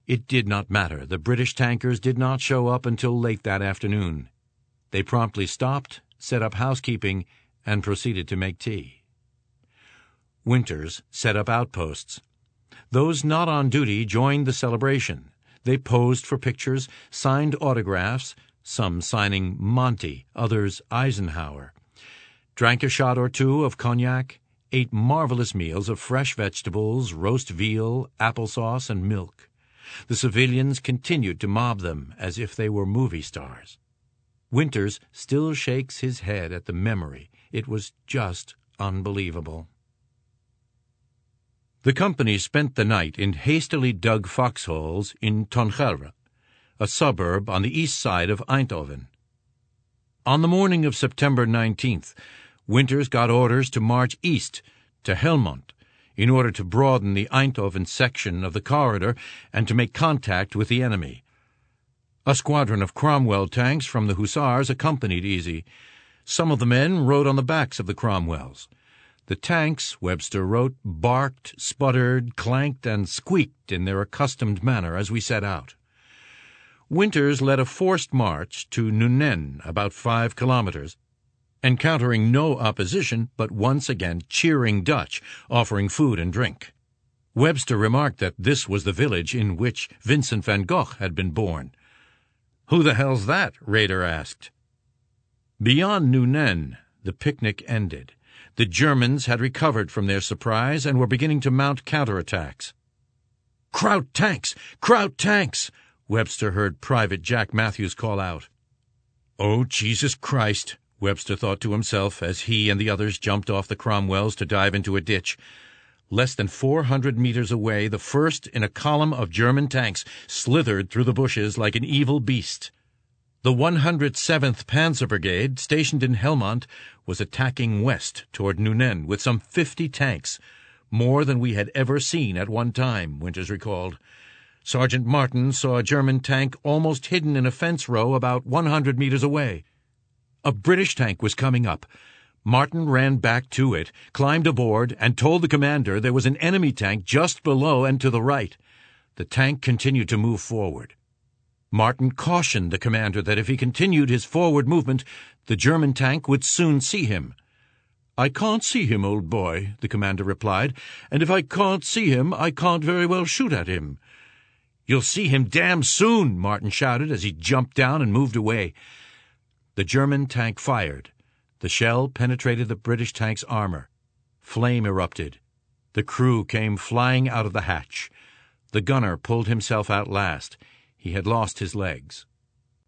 It did not matter. The British tankers did not show up until late that afternoon. They promptly stopped, set up housekeeping, and proceeded to make tea. Winters set up outposts. Those not on duty joined the celebration. They posed for pictures, signed autographs, some signing Monty, others Eisenhower, drank a shot or two of cognac, ate marvelous meals of fresh vegetables, roast veal, applesauce, and milk. The civilians continued to mob them as if they were movie stars. Winters still shakes his head at the memory. It was just unbelievable. The company spent the night in hastily dug foxholes in Toncherre, a suburb on the east side of Eindhoven. On the morning of September 19th, Winters got orders to march east to Helmond in order to broaden the Eindhoven section of the corridor and to make contact with the enemy. A squadron of Cromwell tanks from the Hussars accompanied Easy. Some of the men rode on the backs of the Cromwells. The tanks, Webster wrote, barked, sputtered, clanked, and squeaked in their accustomed manner as we set out. Winters led a forced march to Nuenen, about 5 kilometers, encountering no opposition, but once again cheering Dutch, offering food and drink. Webster remarked that this was the village in which Vincent van Gogh had been born. "Who the hell's that?" Rader asked. Beyond Nuenen, the picnic ended. The Germans had recovered from their surprise and were beginning to mount counterattacks. "Kraut tanks! Kraut tanks!" Webster heard Private Jack Matthews call out. "Oh, Jesus Christ," Webster thought to himself as he and the others jumped off the Cromwells to dive into a ditch. Less than 400 meters away, the first in a column of German tanks slithered through the bushes like an evil beast. The 107th Panzer Brigade, stationed in Helmond, was attacking west toward Nuenen with some 50 tanks, more than we had ever seen at one time, Winters recalled. Sergeant Martin saw a German tank almost hidden in a fence row about 100 meters away. A British tank was coming up. Martin ran back to it, climbed aboard, and told the commander there was an enemy tank just below and to the right. The tank continued to move forward. Martin cautioned the commander that if he continued his forward movement, the German tank would soon see him. "I can't see him, old boy," the commander replied, "and if I can't see him, I can't very well shoot at him." "You'll see him damn soon," Martin shouted as he jumped down and moved away. The German tank fired. The shell penetrated the British tank's armor. Flame erupted. The crew came flying out of the hatch. The gunner pulled himself out last. He had lost his legs.